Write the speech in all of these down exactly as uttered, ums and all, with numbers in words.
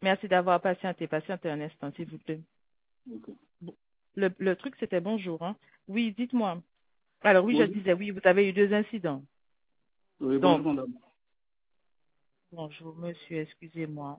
Merci d'avoir patienté. Patientez un instant, s'il vous plaît. Ok. Le, le truc, c'était bonjour. Hein? Oui, dites-moi. Alors oui, je Oui, disais, oui, vous avez eu deux incidents. oui, Donc, bonjour madame. bonjour, monsieur, excusez-moi.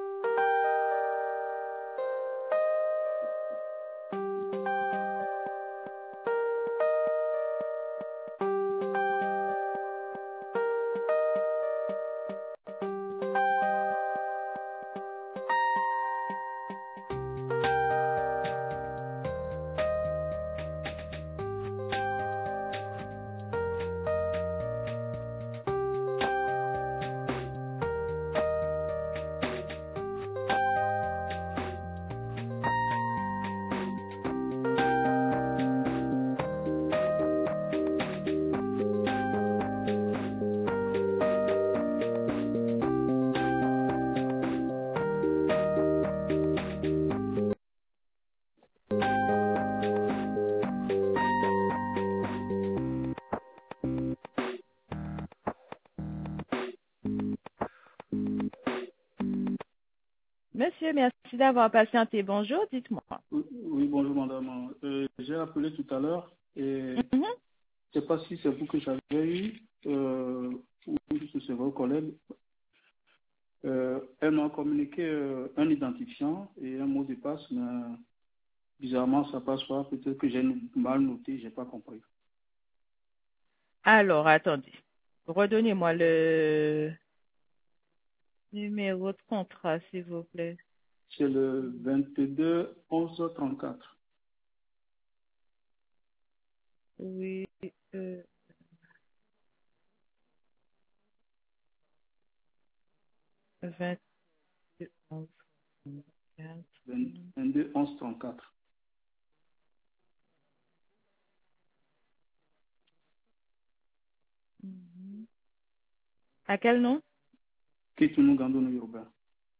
Monsieur, merci d'avoir patienté. Bonjour, dites-moi. Oui, oui, bonjour madame. Euh, j'ai appelé tout à l'heure et Mhm. je ne sais pas si c'est vous que j'avais eu euh, ou si c'est vos collègues. Euh, elle m'a communiqué euh, un identifiant et un mot de passe, mais bizarrement ça passe pas. Peut-être que j'ai mal noté, j'ai pas compris. Alors, attendez. Redonnez-moi le numéro de contrat, s'il vous plaît. C'est le vingt-deux onze trente-quatre. Oui, euh, vingt-deux, onze, quatre. vingt-deux onze trente-quatre. Mhm. À quel nom? Kitunu Gandono Yoruba.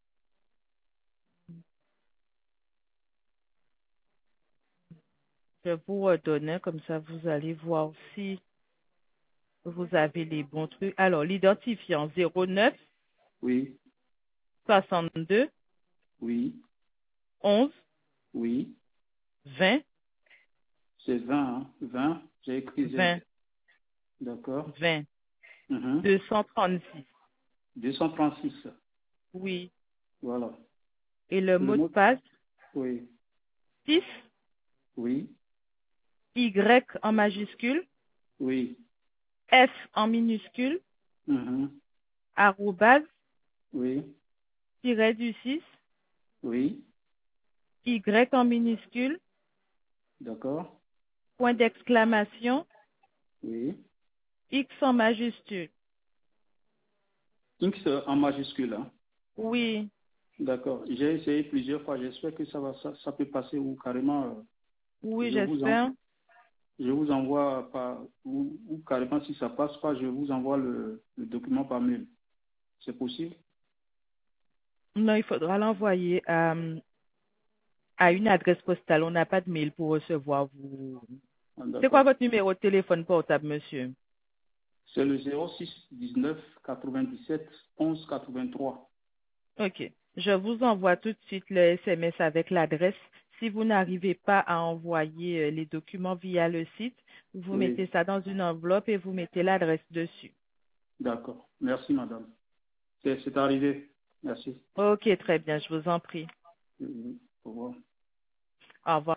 Je vais vous redonner, comme ça vous allez voir si vous avez les bons trucs. Alors, l'identifiant zéro neuf Oui, soixante-deux oui, onze oui. vingt C'est vingt, hein. vingt, j'ai écrit zéro. vingt D'accord. vingt Mhm. deux cent trente-six. deux cent trente-six. Oui. Voilà. Et le Le mot de mot, passe oui, six oui, Y en majuscule, oui. F en minuscule, Mhm. arrobase, Oui, tiret du six, oui. Y en minuscule, D'accord. point d'exclamation, Oui. X en majuscule. X en majuscule, hein. Oui, D'accord. J'ai essayé plusieurs fois. J'espère que ça va, ça, ça peut passer ou carrément, euh, oui, je vous en, j'espère. je vous envoie par, ou, ou carrément si ça passe pas, je vous envoie le, le document par mail. C'est possible? Non, il faudra l'envoyer à, à une adresse postale. On n'a pas de mail pour recevoir vous. Ah, C'est quoi d'accord. votre numéro de téléphone portable, monsieur? C'est le zéro six dix-neuf quatre-vingt-dix-sept onze quatre-vingt-trois. Ok. Je vous envoie tout de suite le S M S avec l'adresse. Si vous n'arrivez pas à envoyer euh, les documents via le site, vous Oui, mettez ça dans une enveloppe et vous mettez l'adresse dessus. d'accord. Merci, madame. C'est c'est arrivé. Merci. Ok, très bien, je vous en prie. Oui, oui. Au revoir. Au revoir.